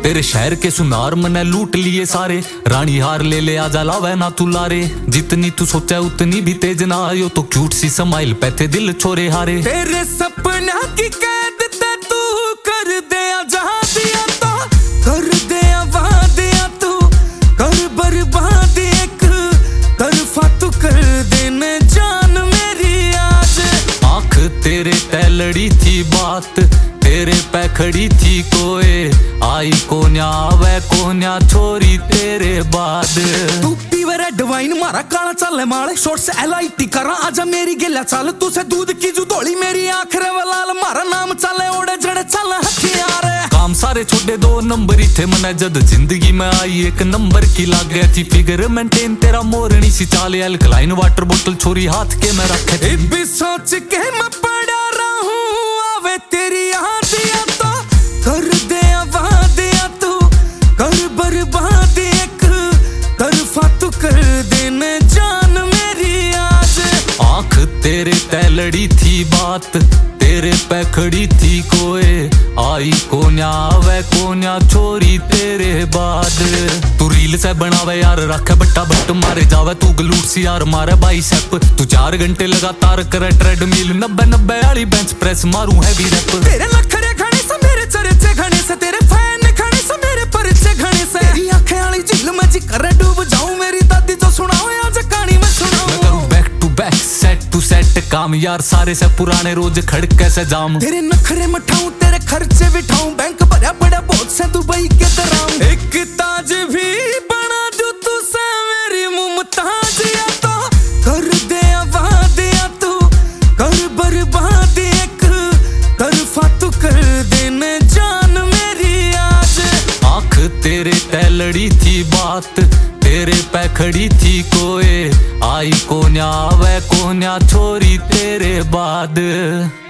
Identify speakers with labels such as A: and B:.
A: तेरे शहर के सुनार मने लूट लिए सारे, रानी हार ले ले आजा लावे ना तू लारे। जितनी तू सोचा उतनी भी तेज ना आयो, तो क्यूट सी स्माइल पे थे दिल छोरे हारे।
B: तेरे सपना की कैद ते तू कर दे जहां दिया तो कर दे वादिया, तू कर बर्बाद एक तरफा तू कर देने जान मेरी आज।
A: आंख तेरे तैलड़ी थी बात, तेरे पे खड़ी थी कोए, आई कोन्या वे कोन्या छोरी तेरे बाद।
B: तू पीवे रेड वाइन मारा काला चल माले, शॉर्ट्स LIT करा आजा मेरी गिला चल। तू से दूध की जुदोली मेरी आखरे वलाल, मारा नाम चले ओड़े जड़े चल हथियार।
A: काम सारे छोड़े 2 नंबर ही थे मने, जद जिंदगी में आई 1 नंबर की लाग गई थी। फिगर मेंटेन तेरा मोरनी सी चाल, अल्कलाइन वाटर बोतल छोरी हाथ के में रखे थी।
B: भी सोच के मैं पड़ा रहूं आवे तेरी याद या तो कर दे वादिया, तू कर बर्बाद एक तरफा तू कर देने जान मेरी आज।
A: आंख तेरे तैलड़ी थी बात, तेरे पे खड़ी थी कोए, आई कोन्या वे कोन्या छोरी तेरे बाद। तू रील से बनावे यार रखे बट्टा बट, मारे जावे तू गलूट सी यार मारे बाइसेप। तू 4 घंटे लगातार करे ट्रेडमिल, 90 वाली बेंच प्रेस मारू हैवी रैप।
B: तेरे लखरे घणे से मेरे चर्चे घणे से, तेरे फैन घणे से मेरे परिचय घणे से। तेरी आंखें वाली झील में जी करे डूब जाऊं, मेरी दादी जो सुनाओ आज कहानी में सुनाऊं।
A: मैं करूं back to back set to set काम यार, सारे से पुराने रोज खड़के से जाम।
B: तेरे नखरे मठाऊं तेरे खर्चे बिठाऊं, बैंक भरा बड़ा बहुत से दुबई के दराम। एक ताज भी बना दूं तू से मेरी मुमताज या तो कर दे वादिया, तू कर बर्बाद एक तरफा तू कर देने जान मेरी आज।
A: आंख तेरे तैलड़ी थी बात, तेरे पे खड़ी थी कोए, आई कोन्या वे कोन्या छोरी तेरे बाद।